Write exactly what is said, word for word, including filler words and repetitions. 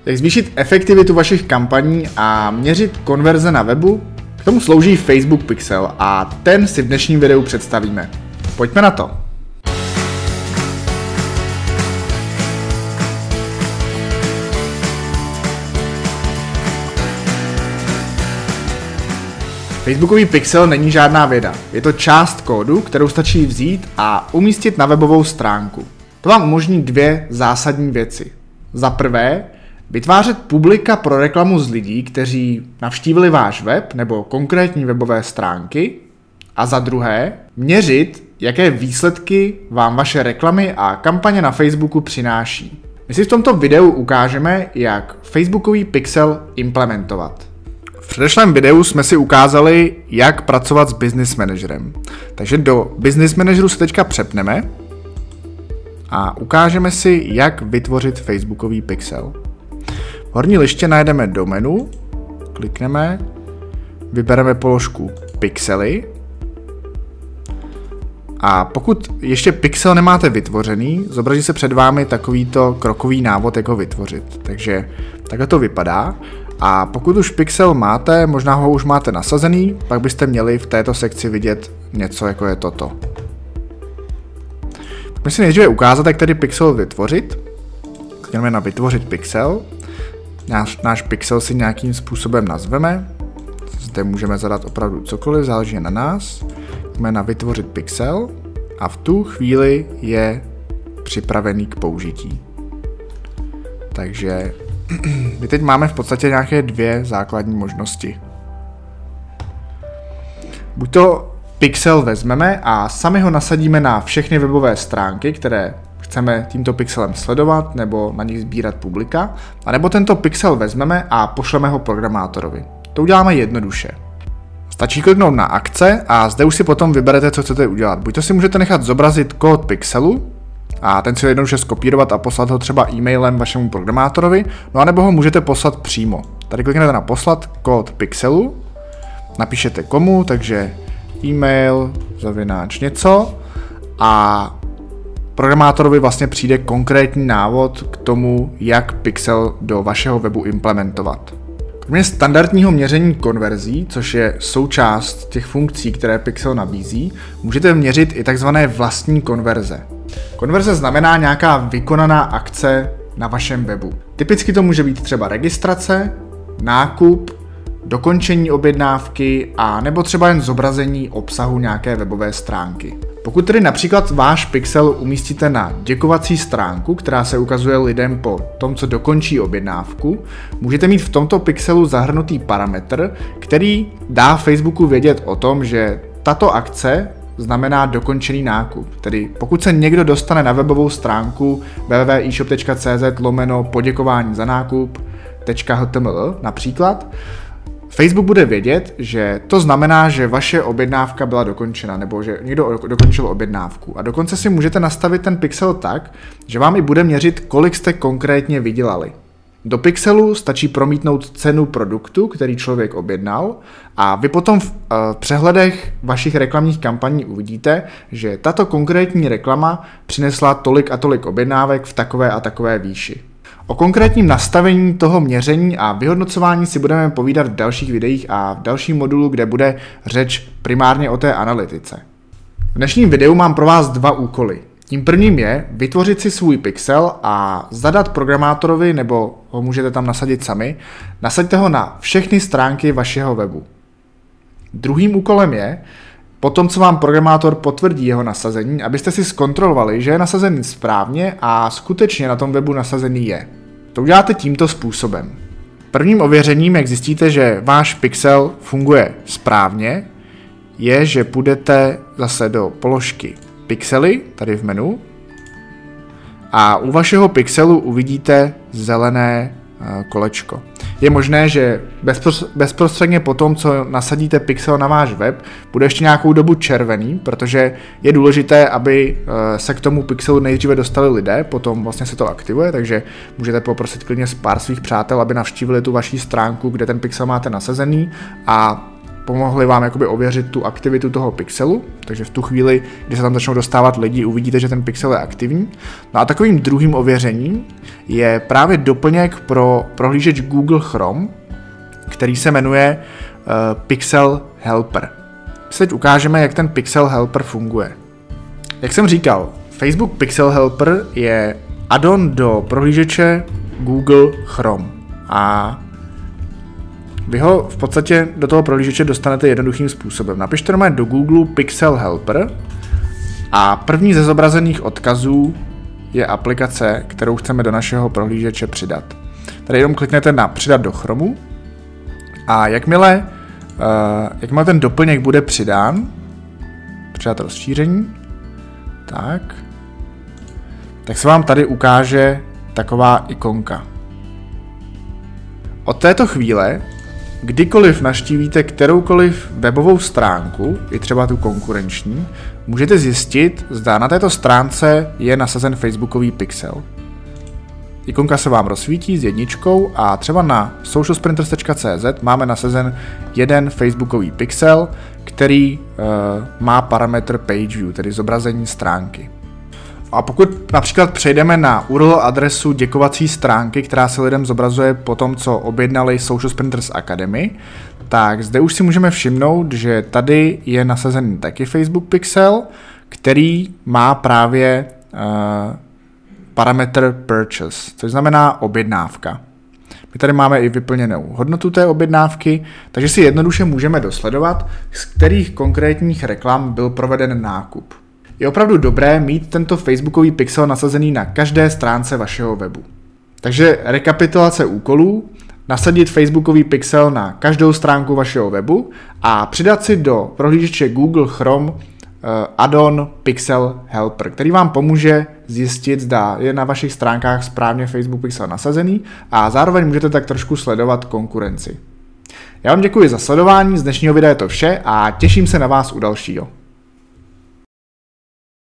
Jak zvýšit efektivitu vašich kampaní a měřit konverze na webu? K tomu slouží Facebook Pixel a ten si v dnešním videu představíme. Pojďme na to! Facebookový Pixel není žádná věda. Je to část kódu, kterou stačí vzít a umístit na webovou stránku. To vám umožní dvě zásadní věci. Za prvé, vytvářet publika pro reklamu z lidí, kteří navštívili váš web nebo konkrétní webové stránky. A za druhé, měřit, jaké výsledky vám vaše reklamy a kampaně na Facebooku přináší. My si v tomto videu ukážeme, jak Facebookový Pixel implementovat. V předešlém videu jsme si ukázali, jak pracovat s Business Managerem. Takže do Business Manageru se teďka přepneme a ukážeme si, jak vytvořit Facebookový Pixel. V horní liště najdeme do menu, klikneme, vybereme položku Pixely a pokud ještě Pixel nemáte vytvořený, zobrazí se před vámi takovýto krokový návod, jak ho vytvořit. Takže takhle to vypadá. A pokud už Pixel máte, možná ho už máte nasazený, pak byste měli v této sekci vidět něco, jako je toto. Pojďme si nejdříve ukázat, jak tedy Pixel vytvořit. Klikneme na vytvořit Pixel. Náš, náš Pixel si nějakým způsobem nazveme. Zde můžeme zadat opravdu cokoliv, záleží na nás. Klikneme na vytvořit Pixel a v tu chvíli je připravený k použití. Takže my teď máme v podstatě nějaké dvě základní možnosti. Buď to Pixel vezmeme a sami ho nasadíme na všechny webové stránky, které chceme tímto pixelem sledovat nebo na nich sbírat publika, anebo tento Pixel vezmeme a pošleme ho programátorovi. To uděláme jednoduše. Stačí kliknout na akce a zde už si potom vyberete, co chcete udělat. Buď to si můžete nechat zobrazit kód Pixelu, a ten si jednoduše skopírovat a poslat ho třeba e-mailem vašemu programátorovi, no anebo ho můžete poslat přímo. Tady kliknete na poslat kód Pixelu, napíšete komu, takže e-mail, zavináč něco a programátorovi vlastně přijde konkrétní návod k tomu, jak Pixel do vašeho webu implementovat. Kromě standardního měření konverzí, což je součást těch funkcí, které Pixel nabízí, můžete měřit i takzvané vlastní konverze. Konverze znamená nějaká vykonaná akce na vašem webu. Typicky to může být třeba registrace, nákup, dokončení objednávky a nebo třeba jen zobrazení obsahu nějaké webové stránky. Pokud tedy například váš Pixel umístíte na děkovací stránku, která se ukazuje lidem po tom, co dokončí objednávku, můžete mít v tomto Pixelu zahrnutý parametr, který dá Facebooku vědět o tom, že tato akce znamená dokončený nákup. Tedy pokud se někdo dostane na webovou stránku w w w tečka e shop tečka c z lomeno poděkování za nákup tečka h t m l například, Facebook bude vědět, že to znamená, že vaše objednávka byla dokončena, nebo že někdo dokončil objednávku. A dokonce si můžete nastavit ten Pixel tak, že vám i bude měřit, kolik jste konkrétně vydělali. Do Pixelu stačí promítnout cenu produktu, který člověk objednal a vy potom v uh, přehledech vašich reklamních kampaní uvidíte, že tato konkrétní reklama přinesla tolik a tolik objednávek v takové a takové výši. O konkrétním nastavení toho měření a vyhodnocování si budeme povídat v dalších videích a v dalším modulu, kde bude řeč primárně o té analytice. V dnešním videu mám pro vás dva úkoly. Tím prvním je vytvořit si svůj Pixel a zadat programátorovi, nebo ho můžete tam nasadit sami, nasaďte ho na všechny stránky vašeho webu. Druhým úkolem je, potom co vám programátor potvrdí jeho nasazení, abyste si zkontrolovali, že je nasazený správně a skutečně na tom webu nasazený je. To uděláte tímto způsobem. Prvním ověřením, jak zjistíte, že váš Pixel funguje správně, je, že půjdete zase do položky Pixely, tady v menu, a u vašeho Pixelu uvidíte zelené kolečko. Je možné, že bezprostředně po tom, co nasadíte Pixel na váš web, bude ještě nějakou dobu červený, protože je důležité, aby se k tomu Pixelu nejdříve dostali lidé, potom vlastně se to aktivuje, takže můžete poprosit klidně pár svých přátel, aby navštívili tu vaši stránku, kde ten Pixel máte nasazený, a pomohly vám jakoby ověřit tu aktivitu toho pixelu, takže v tu chvíli, kdy se tam začnou dostávat lidi, uvidíte, že ten pixel je aktivní. No a takovým druhým ověřením je právě doplněk pro prohlížeč Google Chrome, který se jmenuje uh, Pixel Helper. Teď ukážeme, jak ten Pixel Helper funguje. Jak jsem říkal, Facebook Pixel Helper je add-on do prohlížeče Google Chrome a vy ho v podstatě do toho prohlížeče dostanete jednoduchým způsobem. Napište normálně do Google Pixel Helper a první ze zobrazených odkazů je aplikace, kterou chceme do našeho prohlížeče přidat. Tady jenom kliknete na přidat do Chromu a jakmile, uh, jakmile ten doplněk bude přidán, přidat rozšíření, tak, tak se vám tady ukáže taková ikonka. Od této chvíle, kdykoliv navštívíte kteroukoliv webovou stránku, i třeba tu konkurenční, můžete zjistit, zda na této stránce je nasazen Facebookový pixel. Ikonka se vám rozsvítí s jedničkou a třeba na social sprinters tečka cé zet máme nasazen jeden Facebookový pixel, který uh, má parametr page view, tedy zobrazení stránky. A pokud například přejdeme na U R L adresu děkovací stránky, která se lidem zobrazuje po tom, co objednali Social Sprinters Academy, tak zde už si můžeme všimnout, že tady je nasazený taky Facebook Pixel, který má právě uh, parametr purchase, což znamená objednávka. My tady máme i vyplněnou hodnotu té objednávky, takže si jednoduše můžeme dosledovat, z kterých konkrétních reklam byl proveden nákup. Je opravdu dobré mít tento Facebookový pixel nasazený na každé stránce vašeho webu. Takže rekapitulace úkolů, nasadit Facebookový pixel na každou stránku vašeho webu a přidat si do prohlížeče Google Chrome uh, add-on Pixel Helper, který vám pomůže zjistit, zda je na vašich stránkách správně Facebook pixel nasazený a zároveň můžete tak trošku sledovat konkurenci. Já vám děkuji za sledování, z dnešního videa je to vše a těším se na vás u dalšího.